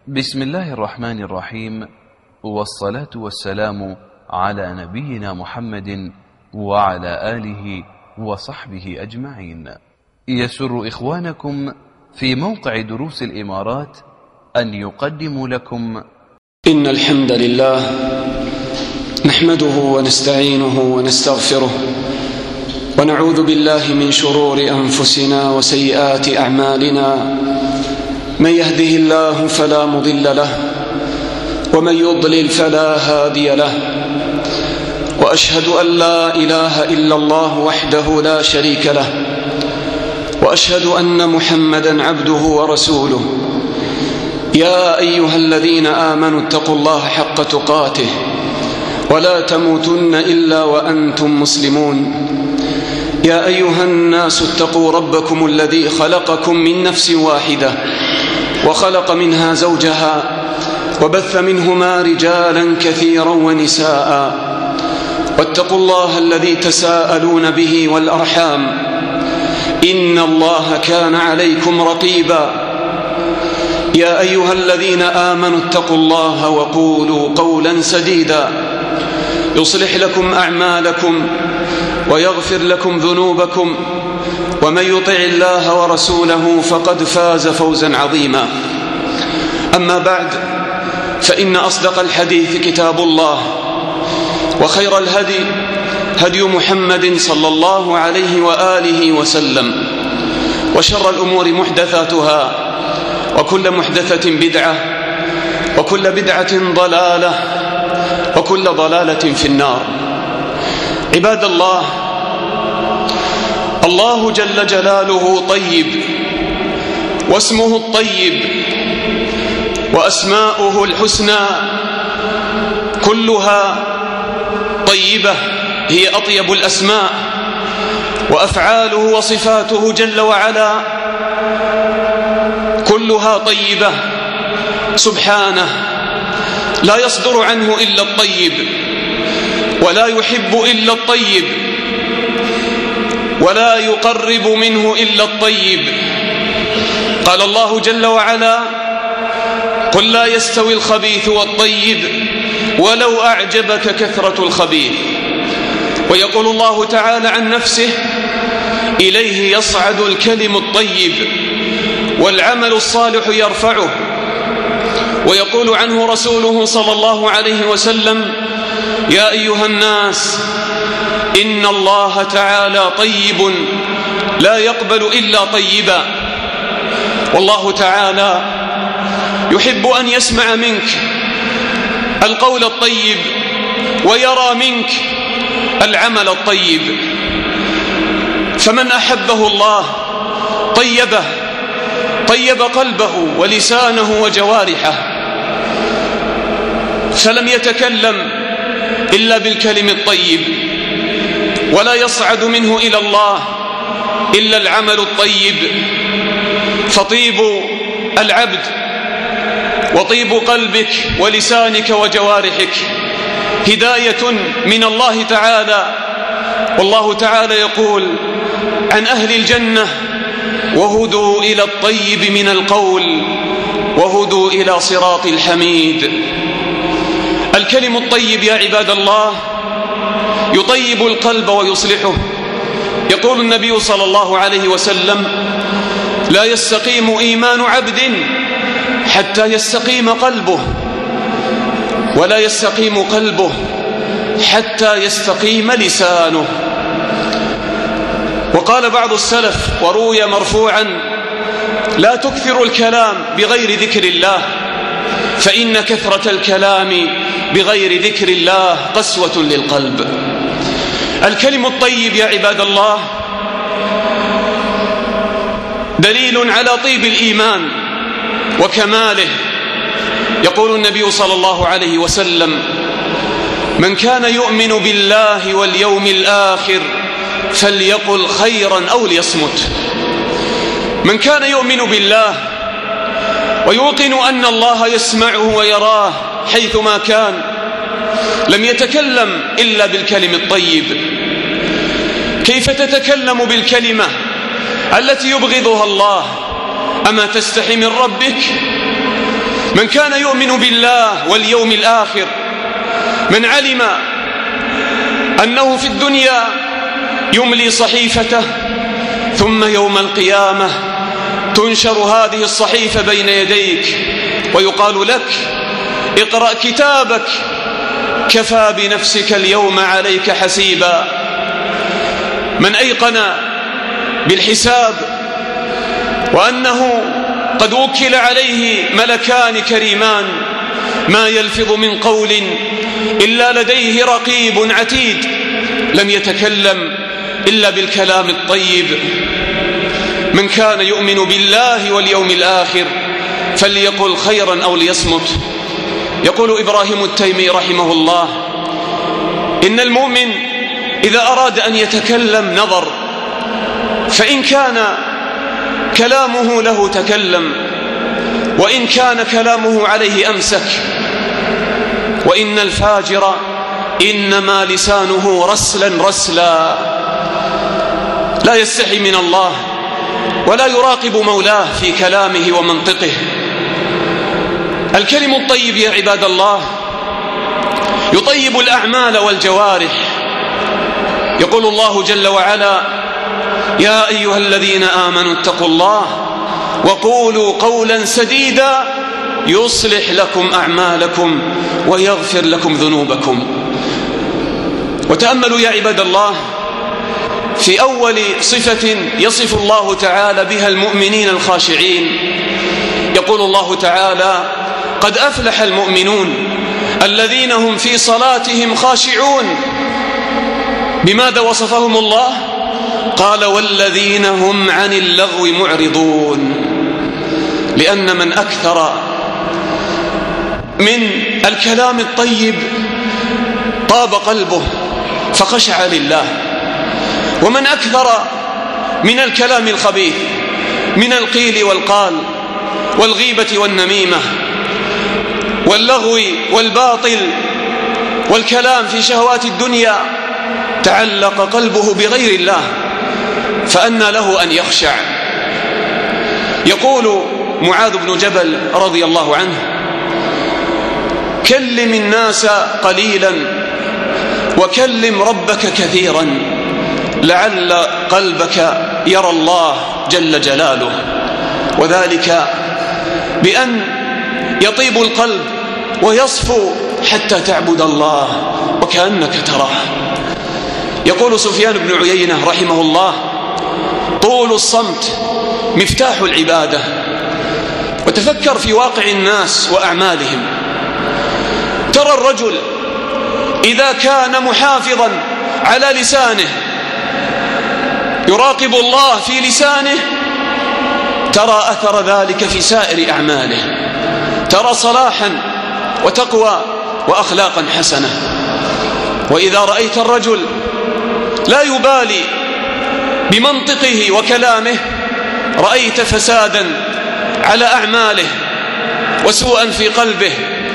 بسم الله الرحمن الرحيم، والصلاة والسلام على نبينا محمد وعلى آله وصحبه أجمعين. يسر إخوانكم في موقع دروس الإمارات أن يقدموا لكم إن الحمد لله نحمده ونستعينه ونستغفره ونعوذ بالله من شرور أنفسنا وسيئات أعمالنا. من يهده الله فلا مضل له ومن يضلل فلا هادي له، وأشهد أن لا إله إلا الله وحده لا شريك له، وأشهد أن محمدا عبده ورسوله. يا أيها الذين آمنوا اتقوا الله حق تقاته ولا تموتن إلا وأنتم مسلمون. يا أيها الناس اتقوا ربكم الذي خلقكم من نفس واحدة وخلق منها زوجها وبث منهما رجالا كثيرا ونساء، واتقوا الله الذي تساءلون به والأرحام إن الله كان عليكم رقيبا. يا أيها الذين آمنوا اتقوا الله وقولوا قولا سديدا يصلح لكم أعمالكم ويغفر لكم ذنوبكم، ومن يطع الله ورسوله فقد فاز فوزا عظيما. أما بعد، فإن أصدق الحديث كتاب الله، وخير الهدي هدي محمد صلى الله عليه وآله وسلم، وشر الأمور محدثاتها، وكل محدثة بدعة، وكل بدعة ضلالة، وكل ضلالة في النار. عباد الله، الله جل جلاله طيب، واسمه الطيب، وأسماؤه الحسنى كلها طيبة، هي أطيب الأسماء، وأفعاله وصفاته جل وعلا كلها طيبة سبحانه، لا يصدر عنه إلا الطيب، ولا يحب إلا الطيب، ولا يقرب منه إلا الطيب. قال الله جل وعلا: قل لا يستوي الخبيث والطيب ولو أعجبك كثرة الخبيث. ويقول الله تعالى عن نفسه: إليه يصعد الكلم الطيب والعمل الصالح يرفعه. ويقول عنه رسوله صلى الله عليه وسلم: يا أيها الناس إن الله تعالى طيب لا يقبل إلا طيبا. والله تعالى يحب أن يسمع منك القول الطيب ويرى منك العمل الطيب. فمن أحبه الله طيب قلبه ولسانه وجوارحه، فلم يتكلم إلا بالكلم الطيب، ولا يصعد منه إلى الله إلا العمل الطيب. فطيب العبد وطيب قلبك ولسانك وجوارحك هداية من الله تعالى. والله تعالى يقول عن أهل الجنة: وهدوا إلى الطيب من القول وهدوا إلى صراط الحميد. الكلم الطيب يا عباد الله يطيب القلب ويصلحه. يقول النبي صلى الله عليه وسلم: لا يستقيم إيمان عبد حتى يستقيم قلبه، ولا يستقيم قلبه حتى يستقيم لسانه. وقال بعض السلف وروي مرفوعا: لا تكثر الكلام بغير ذكر الله، فإن كثرة الكلام بغير ذكر الله قسوة للقلب. الكلم الطيب يا عباد الله دليل على طيب الإيمان وكماله. يقول النبي صلى الله عليه وسلم: من كان يؤمن بالله واليوم الآخر فليقل خيرا أو ليصمت. من كان يؤمن بالله ويوقن أن الله يسمعه ويراه حيثما كان لم يتكلم إلا بالكلم الطيب. كيف تتكلم بالكلمة التي يبغضها الله؟ أما تستحي من ربك؟ من كان يؤمن بالله واليوم الآخر، من علم أنه في الدنيا يملي صحيفته ثم يوم القيامة تنشر هذه الصحيفة بين يديك ويقال لك اقرأ كتابك كفى بنفسك اليوم عليك حسيبا. من أيقن بالحساب وأنه قد وكل عليه ملكان كريمان ما يلفظ من قول إلا لديه رقيب عتيد لم يتكلم إلا بالكلام الطيب. من كان يؤمن بالله واليوم الآخر فليقل خيرا أو ليصمت. يقول إبراهيم التيمي رحمه الله إن المؤمن إذا أراد أن يتكلم نظر، فإن كان كلامه له تكلم، وإن كان كلامه عليه أمسك. وإن الفاجر إنما لسانه رسلا رسلا، لا يستحي من الله ولا يراقب مولاه في كلامه ومنطقه. الكلم الطيب يا عباد الله يطيب الأعمال والجوارح. يقول الله جل وعلا يا أيها الذين آمنوا اتقوا الله وقولوا قولا سديدا يصلح لكم أعمالكم ويغفر لكم ذنوبكم. وتأملوا يا عباد الله في أول صفة يصف الله تعالى بها المؤمنين الخاشعين. يقول الله تعالى قد أفلح المؤمنون الذين هم في صلاتهم خاشعون. بماذا وصفهم الله؟ قال والذين هم عن اللغو معرضون. لأن من أكثر من الكلام الطيب طاب قلبه فخشع لله، ومن أكثر من الكلام الخبيث من القيل والقال والغيبة والنميمة واللغو والباطل والكلام في شهوات الدنيا تعلق قلبه بغير الله، فأنى له أن يخشع. يقول معاذ بن جبل رضي الله عنه كلم الناس قليلا وكلم ربك كثيرا لعل قلبك يرى الله جل جلاله، وذلك بأن يطيب القلب ويصفو حتى تعبد الله وكأنك تراه. يقول سفيان بن عيينة رحمه الله طول الصمت مفتاح العبادة. وتفكر في واقع الناس وأعمالهم، ترى الرجل إذا كان محافظا على لسانه يراقب الله في لسانه ترى أثر ذلك في سائر أعماله، ترى صلاحا وتقوى وأخلاقا حسنة. وإذا رأيت الرجل لا يبالي بمنطقه وكلامه رأيت فسادا على أعماله وسوءا في قلبه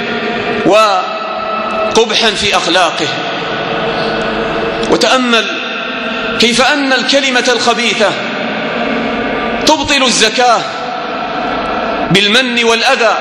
وقبحا في أخلاقه. وتأمل كيف أن الكلمة الخبيثة تبطل الزكاة بالمن والأذى.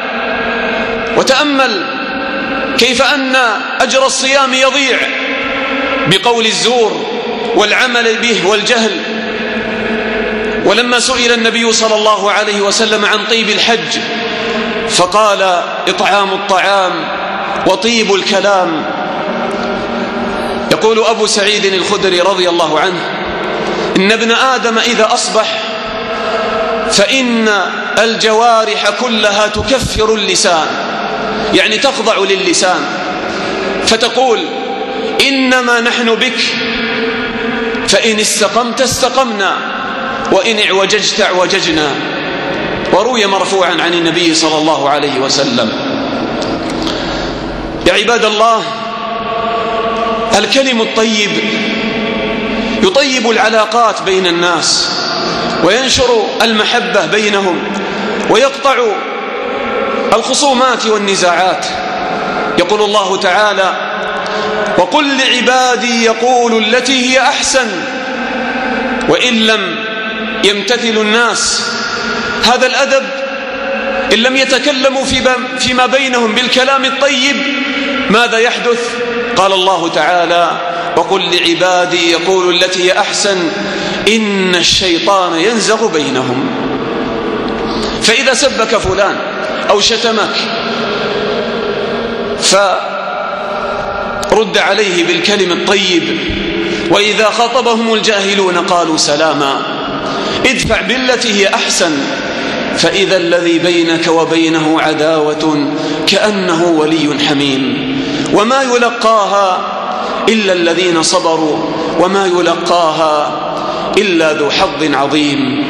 وتأمل كيف أن أجر الصيام يضيع بقول الزور والعمل به والجهل. ولما سئل النبي صلى الله عليه وسلم عن طيب الحج فقال إطعام الطعام وطيب الكلام. يقول أبو سعيد الخدري رضي الله عنه إن ابن آدم إذا أصبح فإن الجوارح كلها تكفر اللسان، يعني تخضع للسان فتقول إنما نحن بك، فإن استقمت استقمنا وإن اعوججت اعوججنا. وروي مرفوعا عن النبي صلى الله عليه وسلم. يا عباد الله الكلم الطيب يطيب العلاقات بين الناس وينشر المحبة بينهم ويقطع الخصومات والنزاعات. يقول الله تعالى وقل لعبادي يقولوا التي هي أحسن وإن لم يمتثل الناس. هذا الأدب إن لم يتكلموا فيما بينهم بالكلام الطيب ماذا يحدث؟ قال الله تعالى: وقل لعبادي يقولوا التي هي أحسن إن الشيطان ينزغ بينهم. فإذا سبك فلان أو شتمك فرد عليه بالكلم الطيب، وإذا خاطبهم الجاهلون قالوا سلاما. ادفع بالتي هي أحسن فإذا الذي بينك وبينه عداوة كأنه ولي حميم. وما يلقاها إلا الذين صبروا وما يلقاها إلا ذو حظ عظيم.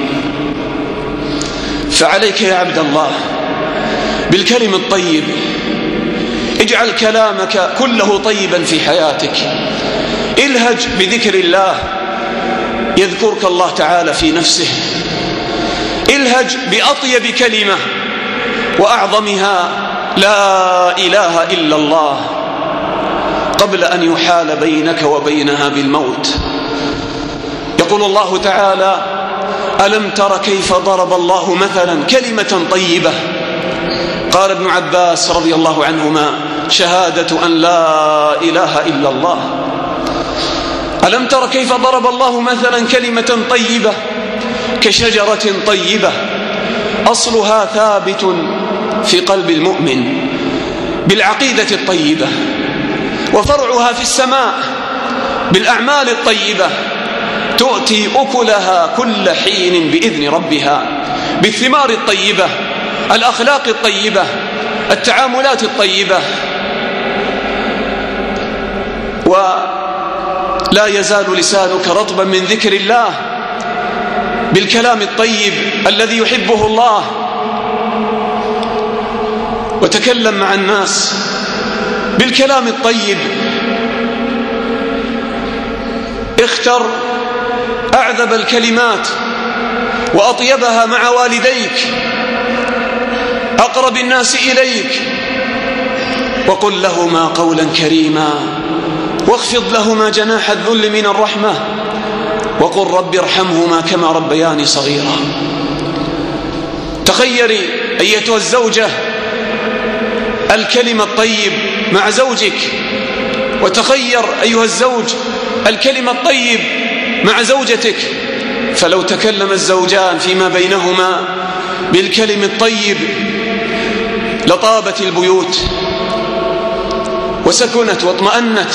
فعليك يا عبد الله بالكلم الطيب، اجعل كلامك كله طيبا في حياتك. الهج بذكر الله يذكرك الله تعالى في نفسه. الهج بأطيب كلمة وأعظمها لا إله إلا الله قبل أن يحال بينك وبينها بالموت. يقول الله تعالى: ألم تر كيف ضرب الله مثلا كلمة طيبة. قال ابن عباس رضي الله عنهما: شهادة أن لا إله إلا الله. ألم تر كيف ضرب الله مثلا كلمة طيبة كشجرة طيبة أصلها ثابت في قلب المؤمن بالعقيدة الطيبة، وفرعها في السماء بالأعمال الطيبة، تؤتي أكلها كل حين بإذن ربها، بالثمار الطيبة، الأخلاق الطيبة، التعاملات الطيبة. ولا يزال لسانك رطبا من ذكر الله بالكلام الطيب الذي يحبه الله. وتكلم مع الناس بالكلام الطيب. اختر أعذب الكلمات وأطيبها مع والديك أقرب الناس إليك، وقل لهما قولا كريما واخفض لهما جناح الذل من الرحمة وقل رب ارحمهما كما ربياني صغيرا. تخيري أيتها الزوجة الكلمة الطيب مع زوجك، وتخير أيها الزوج الكلمة الطيب مع زوجتك. فلو تكلم الزوجان فيما بينهما بالكلم الطيب لطابت البيوت وسكنت واطمأنت.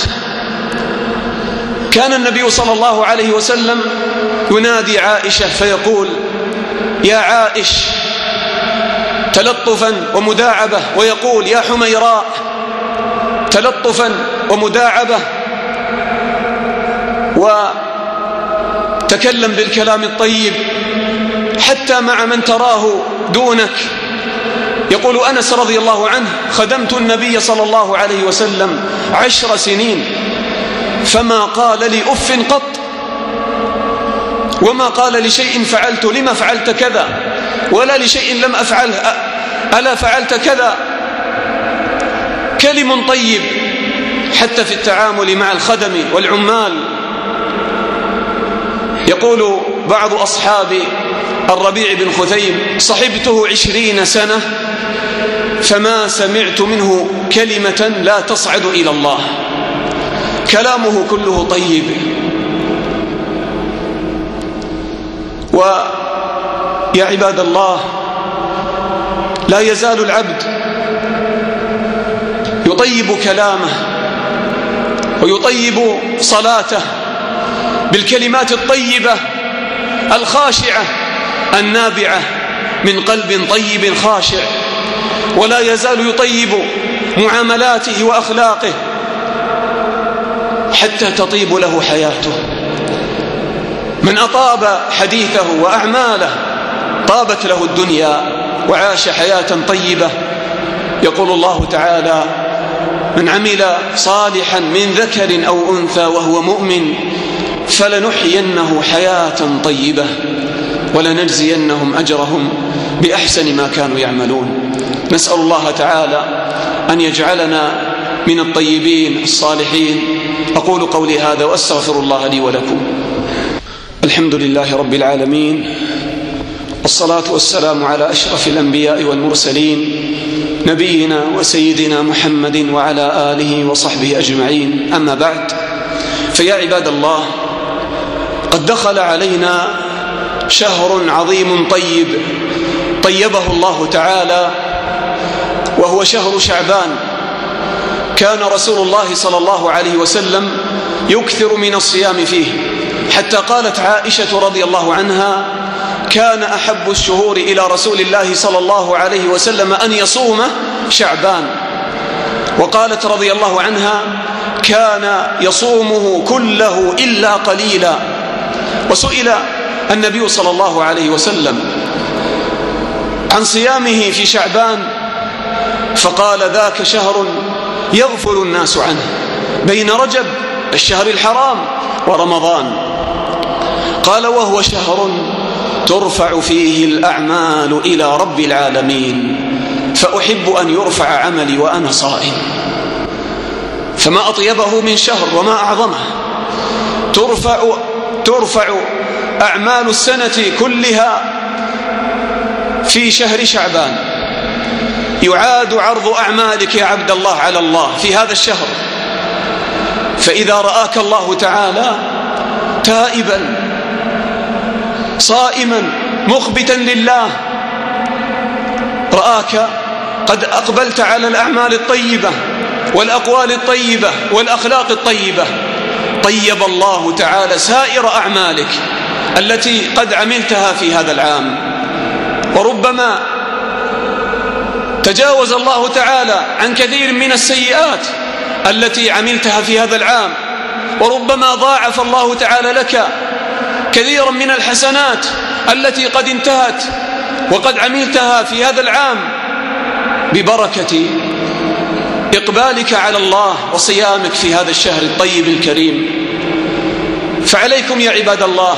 كان النبي صلى الله عليه وسلم ينادي عائشة فيقول: يا عائش، تلطفا ومداعبة، ويقول: يا حميراء، تلطفا ومداعبة. وتكلم بالكلام الطيب حتى مع من تراه دونك. يقول أنس رضي الله عنه: خدمت النبي صلى الله عليه وسلم 10 سنين فما قال لي أف قط، وما قال لشيء فعلت لما فعلت كذا، ولا لشيء لم أفعله ألا فعلت كذا. كلم طيب حتى في التعامل مع الخدم والعمال. يقول بعض أصحاب الربيع بن خثيم: صحبته 20 سنة فما سمعت منه كلمة لا تصعد إلى الله. كلامه كله طيب. ويا عباد الله، لا يزال العبد يطيب كلامه ويطيب صلاته بالكلمات الطيبة الخاشعة النابعة من قلب طيب خاشع، ولا يزال يطيب معاملاته وأخلاقه حتى تطيب له حياته. من أطاب حديثه وأعماله طابت له الدنيا وعاش حياة طيبة. يقول الله تعالى: من عمل صالحا من ذكر أو أنثى وهو مؤمن فلنحيينه حياة طيبة ولنجزينهم أجرهم بأحسن ما كانوا يعملون. نسأل الله تعالى أن يجعلنا من الطيبين الصالحين. أقول قولي هذا وأستغفر الله لي ولكم. الحمد لله رب العالمين، والصلاة والسلام على أشرف الأنبياء والمرسلين نبينا وسيدنا محمد وعلى آله وصحبه أجمعين. أما بعد، فيا عباد الله، قد دخل علينا شهر عظيم طيب طيبه الله تعالى، وهو شهر شعبان. كان رسول الله صلى الله عليه وسلم يكثر من الصيام فيه، حتى قالت عائشة رضي الله عنها: كان أحب الشهور إلى رسول الله صلى الله عليه وسلم أن يصوم شعبان. وقالت رضي الله عنها: كان يصومه كله إلا قليلا. وسئل النبي صلى الله عليه وسلم عن صيامه في شعبان، فقال: ذاك شهر يغفل الناس عنه، بين رجب الشهر الحرام ورمضان. قال: وهو شهر ترفع فيه الأعمال إلى رب العالمين، فأحب أن يرفع عملي وأنا صائم. فما أطيبه من شهر وما أعظمه. ترفع أعمال السنة كلها في شهر شعبان. يعاد عرض أعمالك يا عبد الله على الله في هذا الشهر. فإذا رآك الله تعالى تائبا صائما مخبتا لله، رآك قد أقبلت على الأعمال الطيبة والأقوال الطيبة والأخلاق الطيبة، طيب الله تعالى سائر أعمالك التي قد عملتها في هذا العام. وربما تجاوز الله تعالى عن كثير من السيئات التي عملتها في هذا العام، وربما ضاعف الله تعالى لك كثيرا من الحسنات التي قد انتهت وقد عملتها في هذا العام ببركة إقبالك على الله وصيامك في هذا الشهر الطيب الكريم. فعليكم يا عباد الله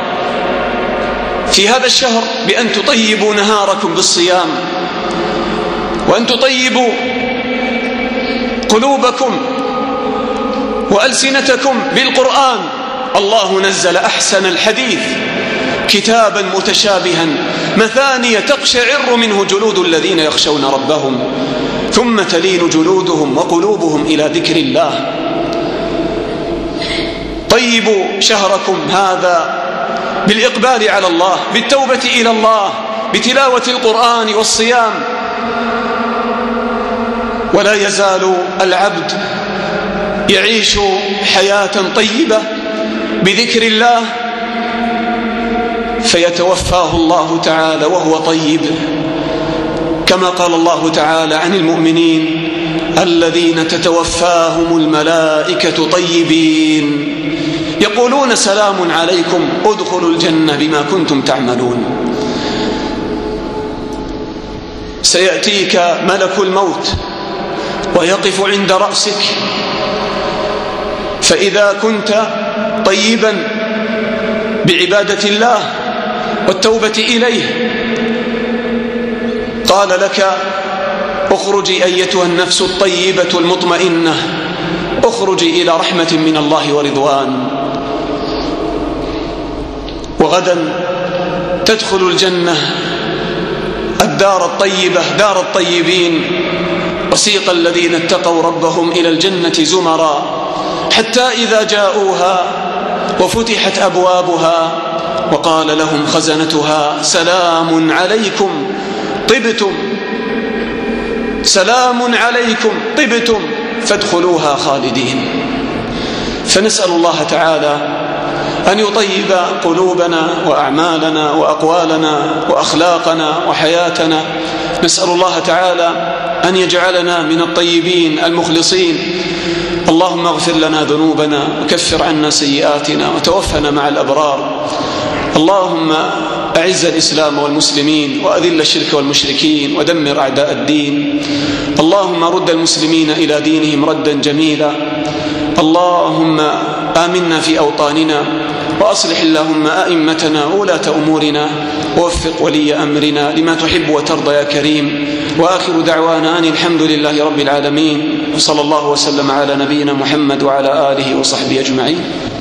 في هذا الشهر بأن تطيبوا نهاركم بالصيام، وأن تطيبوا قلوبكم وألسنتكم بالقرآن. الله نزل أحسن الحديث كتابا متشابها مثانية تقشعر منه جلود الذين يخشون ربهم ثم تلين جلودهم وقلوبهم إلى ذكر الله. طيبوا شهركم هذا بالإقبال على الله، بالتوبة إلى الله، بتلاوة القرآن والصيام. ولا يزال العبد يعيش حياة طيبة بذكر الله، فيتوفاه الله تعالى وهو طيب، كما قال الله تعالى عن المؤمنين: الذين تتوفاهم الملائكة طيبين يقولون سلام عليكم ادخلوا الجنة بما كنتم تعملون. سيأتيك ملك الموت ويقف عند رأسك، فإذا كنت طيبا بعبادة الله والتوبة إليه قال لك: اخرجي أيتها النفس الطيبة المطمئنة، اخرجي إلى رحمة من الله ورضوان، وغدا تدخل الجنة الدار الطيبة دار الطيبين. وسيق الذين اتقوا ربهم إلى الجنة زمرا حتى إذا جاءوها وفتحت أبوابها وقال لهم خزنتها: سلام عليكم طبتم، سلام عليكم طبتم فادخلوها خالدين. فنسأل الله تعالى أن يطيب قلوبنا وأعمالنا وأقوالنا وأخلاقنا وحياتنا. نسأل الله تعالى أن يجعلنا من الطيبين المخلصين. اللهم اغفر لنا ذنوبنا وكفر عنا سيئاتنا وتوفنا مع الأبرار. اللهم أعز الإسلام والمسلمين وأذل الشرك والمشركين ودمر أعداء الدين. اللهم رد المسلمين إلى دينهم ردا جميلا. اللهم آمنا في أوطاننا، وأصلح اللهم أئمتنا وولاة أمورنا، ووفق ولي أمرنا لما تحب وترضى يا كريم. وآخر دعوانا أن الحمد لله رب العالمين، وصلى الله وسلم على نبينا محمد وعلى آله وصحبه أجمعين.